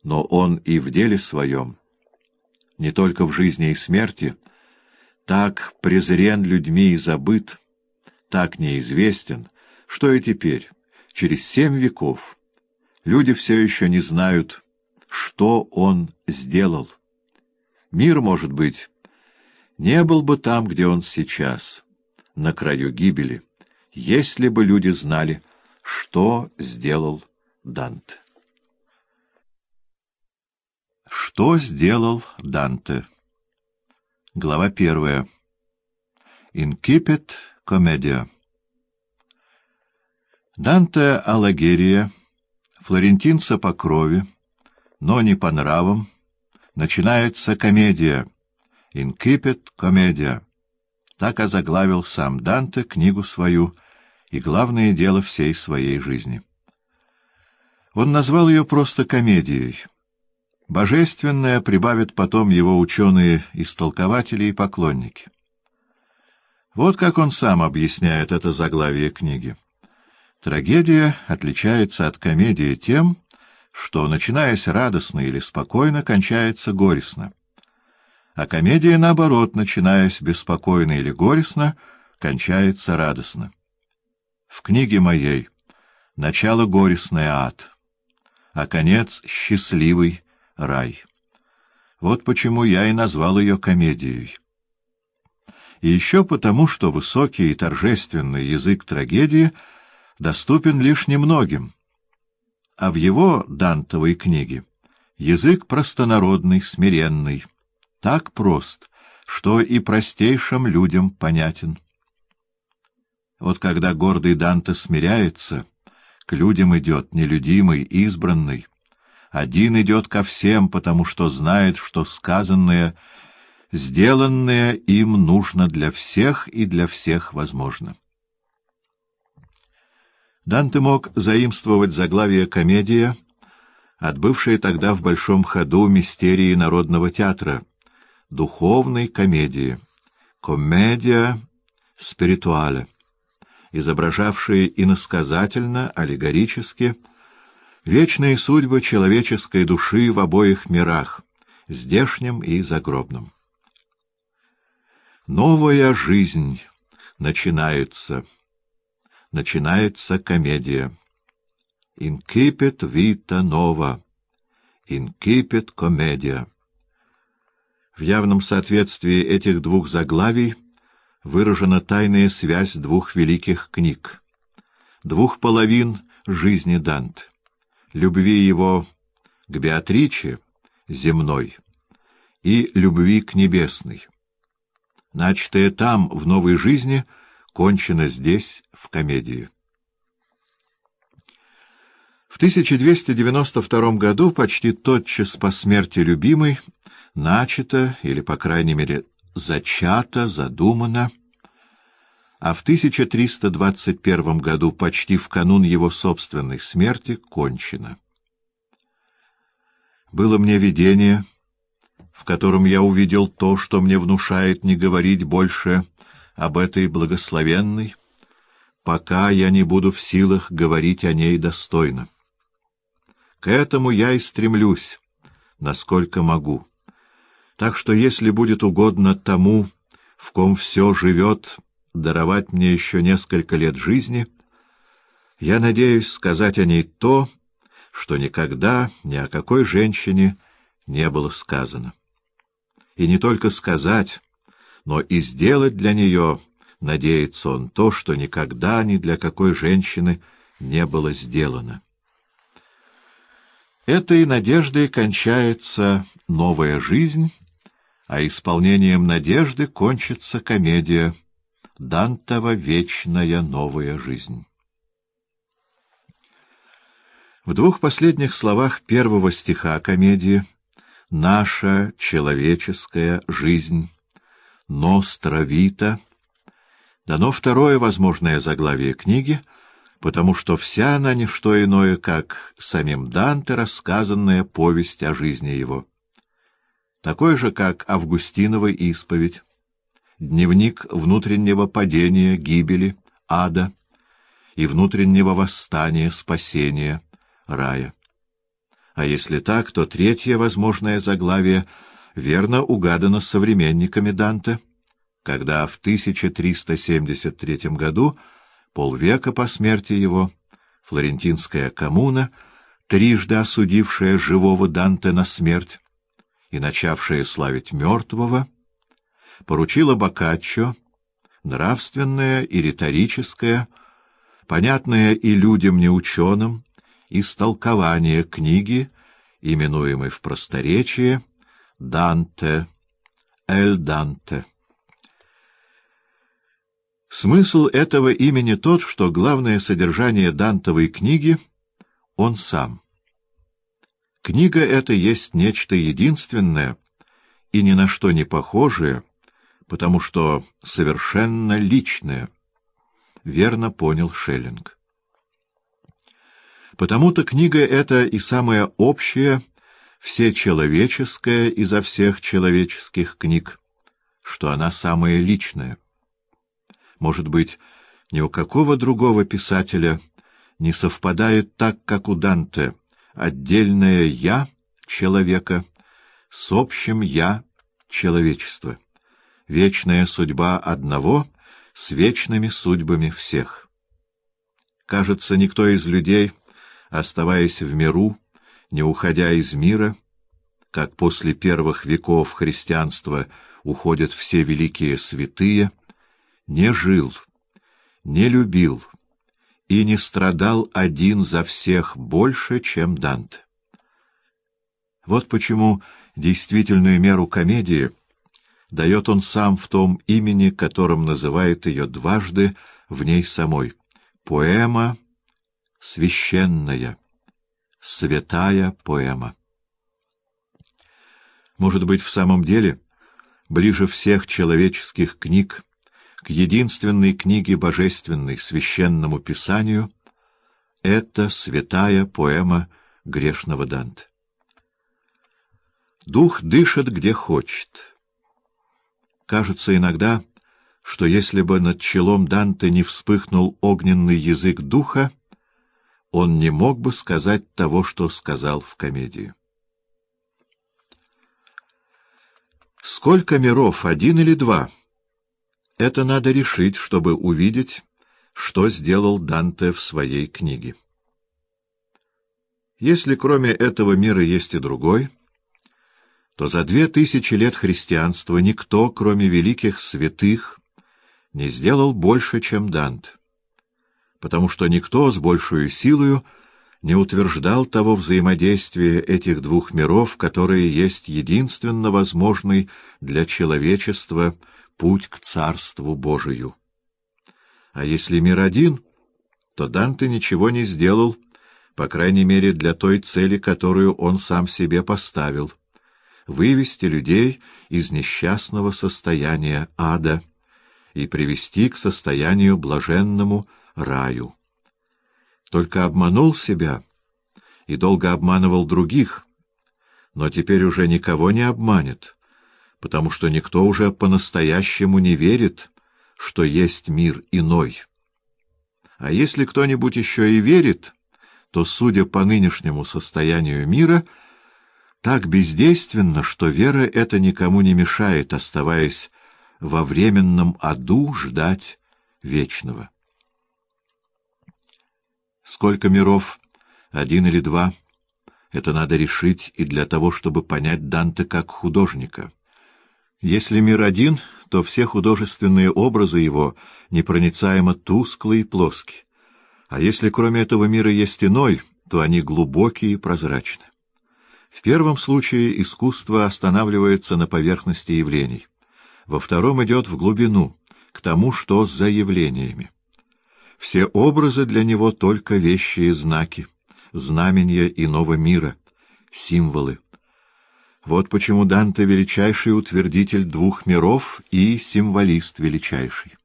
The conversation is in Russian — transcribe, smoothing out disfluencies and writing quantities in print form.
но он и в деле своем, не только в жизни и смерти, так презрен людьми и забыт, так неизвестен, что и теперь, через 7 веков, люди все еще не знают, что он сделал. Мир, может быть, не был бы там, где он сейчас, на краю гибели, если бы люди знали, что сделал Данте. Что сделал Данте? Глава 1. Incipit Commedia. Данте Алигьери, флорентинца по крови, но не по нравам, начинается комедия, Incipit Commedia. Так озаглавил сам Данте книгу свою и главное дело всей своей жизни. Он назвал ее просто комедией. Божественное прибавят потом его ученые-истолкователи и поклонники. Вот как он сам объясняет это заглавие книги. Трагедия отличается от комедии тем, что, начинаясь радостно или спокойно, кончается горестно. А комедия, наоборот, начинаясь беспокойно или горестно, кончается радостно. В книге моей начало горестный ад, а конец счастливый рай. Вот почему я и назвал ее комедией. И еще потому, что высокий и торжественный язык трагедии доступен лишь немногим, а в его Дантовой книге язык простонародный, смиренный, так прост, что и простейшим людям понятен. Вот когда гордый Данте смиряется, к людям идет нелюдимый, избранный, один идет ко всем, потому что знает, что сказанное, сделанное им нужно для всех и для всех возможно. Данте мог заимствовать заглавие «комедия», от бывшей тогда в большом ходу мистерии народного театра, духовной комедии, комедия спиритуале, изображавшей иносказательно, аллегорически, вечные судьбы человеческой души в обоих мирах, здешнем и загробном. Новая жизнь начинается комедия. Incipit vita nova, incipit commedia. В явном соответствии этих двух заглавий выражена тайная связь двух великих книг, двух половин жизни Данте, любви его к Беатриче, земной, и любви к небесной. Начатое там, в новой жизни, кончено здесь, в комедии. В 1292 году, почти тотчас по смерти любимой, начато, или, по крайней мере, зачато, задумано, а в 1321 году, почти в канун его собственной смерти, кончено. Было мне видение, в котором я увидел то, что мне внушает не говорить больше об этой благословенной, пока я не буду в силах говорить о ней достойно. К этому я и стремлюсь, насколько могу. Так что, если будет угодно тому, в ком все живет, даровать мне еще несколько лет жизни, я надеюсь сказать о ней то, что никогда ни о какой женщине не было сказано. И не только сказать, но и сделать для нее, надеется он, то, что никогда ни для какой женщины не было сделано. Этой надеждой кончается новая жизнь, а исполнением надежды кончится комедия «Дантова вечная новая жизнь». В двух последних словах первого стиха комедии «Наша человеческая жизнь» «Nostra vita» дано второе возможное заглавие книги, потому что вся она не что иное, как самим Данте рассказанная повесть о жизни его. Такой же, как Августинова исповедь, дневник внутреннего падения, гибели, ада и внутреннего восстания, спасения, рая. А если так, то третье возможное заглавие верно угадано современниками Данте, когда в 1373 году, полвека по смерти его, флорентинская коммуна, трижды осудившая живого Данте на смерть и начавшая славить мертвого, поручила Боккаччо нравственное и риторическое, понятное и людям неученым, истолкование книги, именуемой в просторечии «Данте», «Эль Данте». Смысл этого имени тот, что главное содержание Дантовой книги — он сам. Книга эта есть нечто единственное и ни на что не похожее, потому что совершенно личное, верно понял Шеллинг. Потому-то книга эта и самая общая, всечеловеческая изо всех человеческих книг, что она самая личная. Может быть, ни у какого другого писателя не совпадает так, как у Данте, отдельное «я» человека с общим «я» человечества, вечная судьба одного с вечными судьбами всех. Кажется, никто из людей, оставаясь в миру, не уходя из мира, как после первых веков христианства уходят все великие святые, не жил, не любил и не страдал один за всех больше, чем Данте. Вот почему действительную меру комедии дает он сам в том имени, которым называет ее дважды в ней самой — поэма священная, святая поэма. Может быть, в самом деле, ближе всех человеческих книг к единственной книге божественной, священному писанию, это святая поэма грешного Данте. Дух дышит, где хочет. Кажется иногда, что если бы над челом Данте не вспыхнул огненный язык духа, он не мог бы сказать того, что сказал в комедии. Сколько миров, один или два? Это надо решить, чтобы увидеть, что сделал Данте в своей книге. Если кроме этого мира есть и другой, то за 2000 лет христианства никто, кроме великих святых, не сделал больше, чем Данте, потому что никто с большей силою не утверждал того взаимодействия этих двух миров, которые есть единственно возможный для человечества путь к Царству Божию. А если мир один, то Данте ничего не сделал, по крайней мере для той цели, которую он сам себе поставил — вывести людей из несчастного состояния ада и привести к состоянию блаженному раю. Только обманул себя и долго обманывал других, но теперь уже никого не обманет, потому что никто уже по-настоящему не верит, что есть мир иной. А если кто-нибудь еще и верит, то, судя по нынешнему состоянию мира, так бездейственно, что вера эта никому не мешает, оставаясь во временном аду ждать вечного. Сколько миров, один или два, это надо решить и для того, чтобы понять Данте как художника. Если мир один, то все художественные образы его непроницаемо тусклы и плоски, а если кроме этого мира есть иной, то они глубокие и прозрачны. В первом случае искусство останавливается на поверхности явлений, во втором идет в глубину, к тому, что за явлениями. Все образы для него только вещи и знаки, знамения иного мира, символы. Вот почему Данте — величайший утвердитель двух миров и символист величайший.